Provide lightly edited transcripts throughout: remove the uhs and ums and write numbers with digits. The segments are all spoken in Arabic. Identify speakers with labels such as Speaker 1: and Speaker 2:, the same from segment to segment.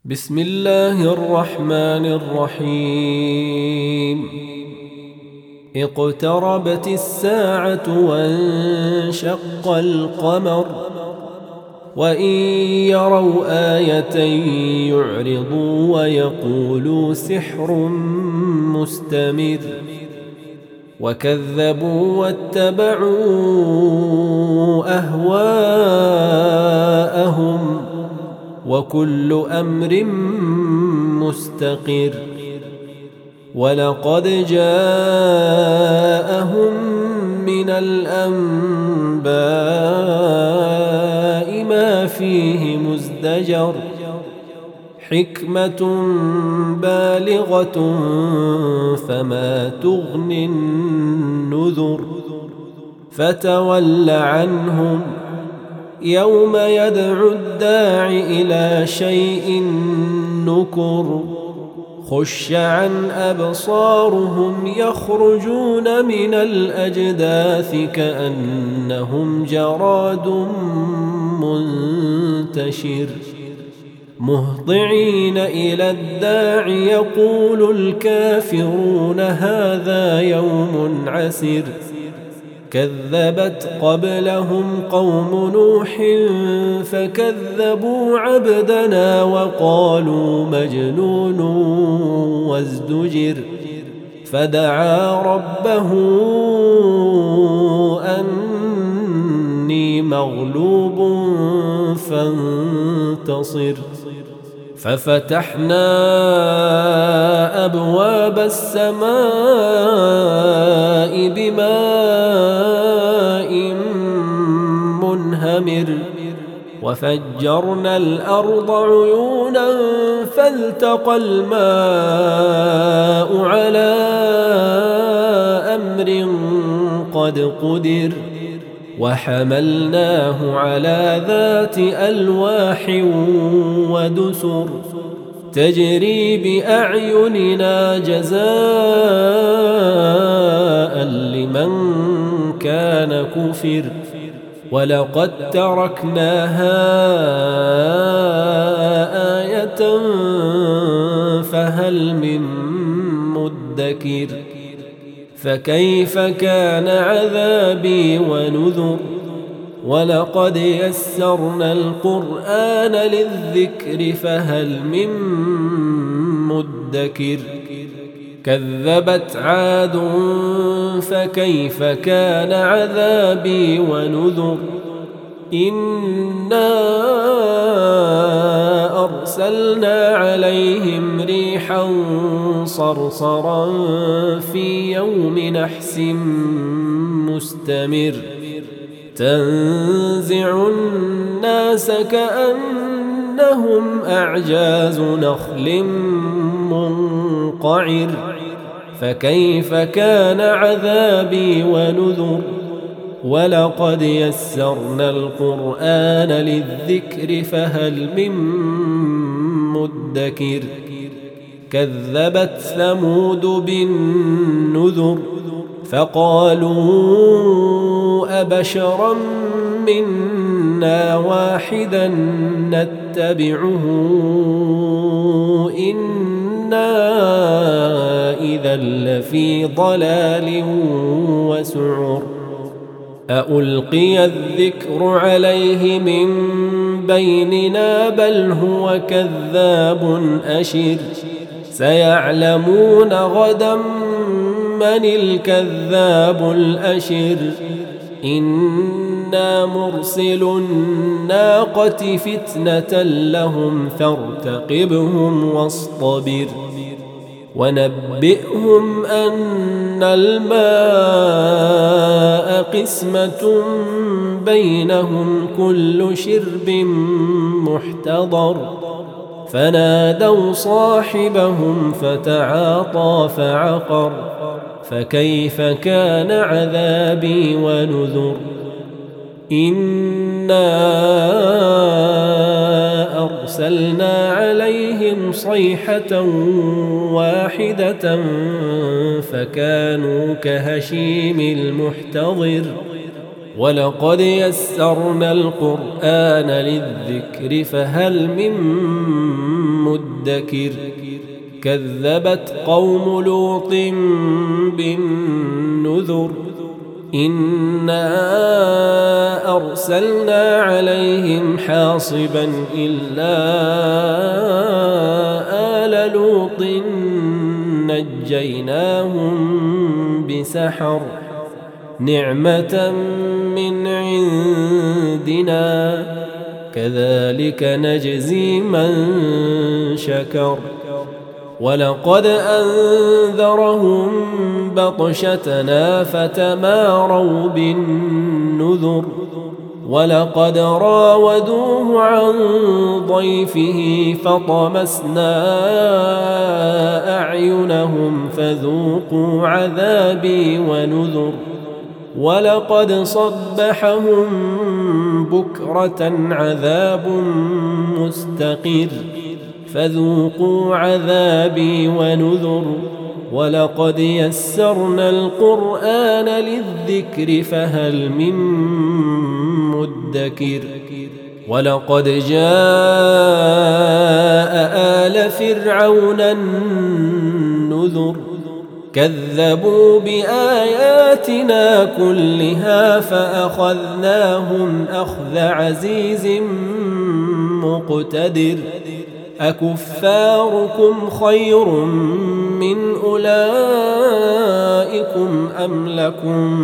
Speaker 1: بسم الله الرحمن الرحيم. اقتربت الساعة وانشق القمر وإن يروا آية يعرضوا ويقولوا سحر مستمر وكذبوا واتبعوا أهواءهم وكل أمر مستقر. ولقد جاءهم من الأنباء ما فيه مزدجر حكمة بالغة فما تغني النذر. فتول عنهم يوم يدعو الداع إلى شيء نكر خش عن أبصارهم يخرجون من الأجداث كأنهم جراد منتشر مهطعين إلى الداع يقول الكافرون هذا يوم عسر. كذبت قبلهم قوم نوح فكذبوا عبدنا وقالوا مجنون وازدجر. فدعا ربه أني مغلوب فانتصر. ففتحنا أبواب السماء بماء منهمر وفجرنا الأرض عيونا فالتقى الماء على أمر قد قدر وحملناه على ذات ألواح ودسر تجري بأعيننا جزاء لمن كان كفر. ولقد تركناها آية فهل من مدكر. فكيف كان عذابي ونذر. ولقد يسرنا القرآن للذكر فهل من مدكر. كذبت عاد فكيف كان عذابي ونذر. إنا أرسلنا عليهم ريحا صرصرا في يوم نحس مستمر تنزع الناس كأنهم أعجاز نخل منقعر. فكيف كان عذابي ونذر. ولقد يسرنا القرآن للذكر فهل من مدكر. كذبت ثمود بالنذر فقالوا أبشرا منا واحدا نتبعه إنا إذا لفي ضلال وسعر. ألقي الذكر عليه من بيننا بل هو كذاب أشر. سيعلمون غدا من الكذاب الأشر. إنا مرسل الناقة فتنة لهم فارتقبهم واصطبر. ونبئهم أن الماء قسمة بينهم كل شرب محتضر. فنادوا صاحبهم فتعاطى فعقر. فكيف كان عذابي ونذر. إنا أرسلنا عليهم صيحة واحدة فكانوا كهشيم المحتضر. ولقد يسرنا القرآن للذكر فهل من مدكر كذبت قوم لوط بالنذر إنا أرسلنا عليهم حاصبا إلا آل لوط نجيناهم بسحر نعمة من عندنا كذلك نجزي من شكر ولقد أنذرهم بطشتنا فتماروا بالنذر ولقد راودوه عن ضيفه فطمسنا أعينهم فذوقوا عذابي ونذر ولقد صبحهم بكرة عذاب مستقر فذوقوا عذابي ونذر ولقد يسرنا القرآن للذكر فهل من مدكر ولقد جاء آل فرعون النذر كذبوا بآياتنا كلها فأخذناهم أخذ عزيز مقتدر أكفاركم خير من أولئكم أم لكم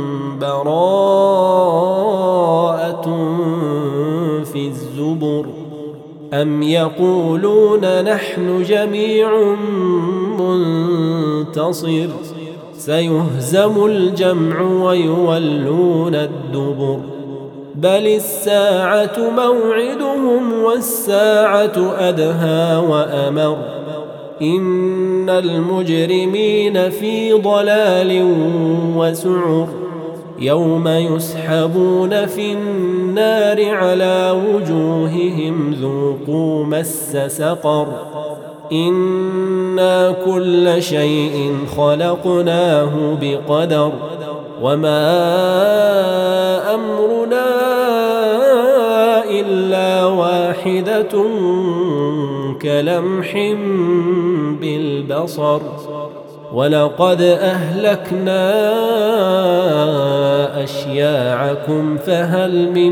Speaker 1: براءة في الزبر أم يقولون نحن جميع منتصر سيهزم الجمع ويولون الدبر بل الساعة موعدهم والساعة أدهى وأمر إن المجرمين في ضلال وسعر يوم يسحبون في النار على وجوههم ذوقوا مس سقر إنا كل شيء خلقناه بقدر وما أمرنا إلا واحدة كلمح بالبصر ولقد أهلكنا أشياعكم فهل من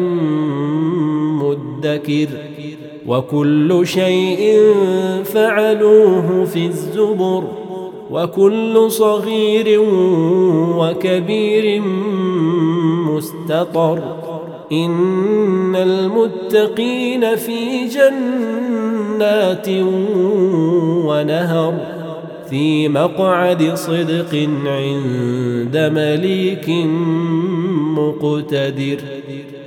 Speaker 1: مدكر وكل شيء فعلوه في الزبر وكل صغير وكبير مستطر إن المتقين في جنات ونهر في مقعد صدق عند مليك مقتدر